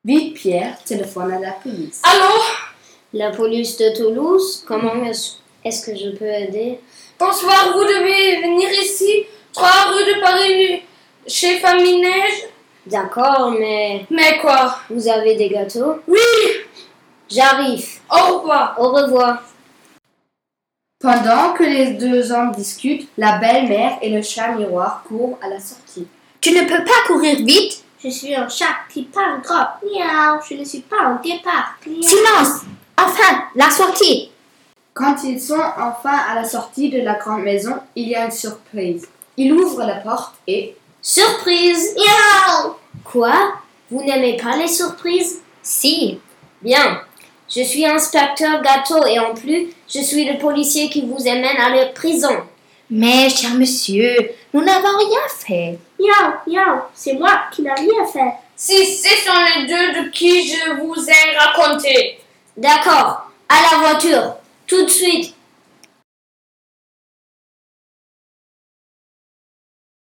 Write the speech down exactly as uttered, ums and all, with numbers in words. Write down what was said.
Vite, Pierre téléphone à la police. Allô? La police de Toulouse, comment est-ce, est-ce que je peux aider? Bonsoir, vous devez venir ici, trois rue de Paris, chez Famille Neige. D'accord, mais Mais quoi? vous avez des gâteaux? Oui! J'arrive. Au revoir. Au revoir. Pendant que les deux hommes discutent, la belle-mère et le chat miroir courent à la sortie. Tu ne peux pas courir vite. Je suis un chat qui parle gros. Miaou, je ne suis pas un guépard. Miaou. Silence. Enfin, la sortie. Quand ils sont enfin à la sortie de la grande maison, il y a une surprise. Il ouvre la porte et... Surprise! Miaou. Quoi? Vous n'aimez pas les surprises? Si. Bien. Je suis inspecteur Gâteau et en plus, je suis le policier qui vous amène à la prison. Mais, cher monsieur, nous n'avons rien fait. Miaou, miaou, c'est moi qui n'ai rien fait. Si ce sont les deux de qui je vous ai raconté. D'accord. À la voiture. Tout de suite.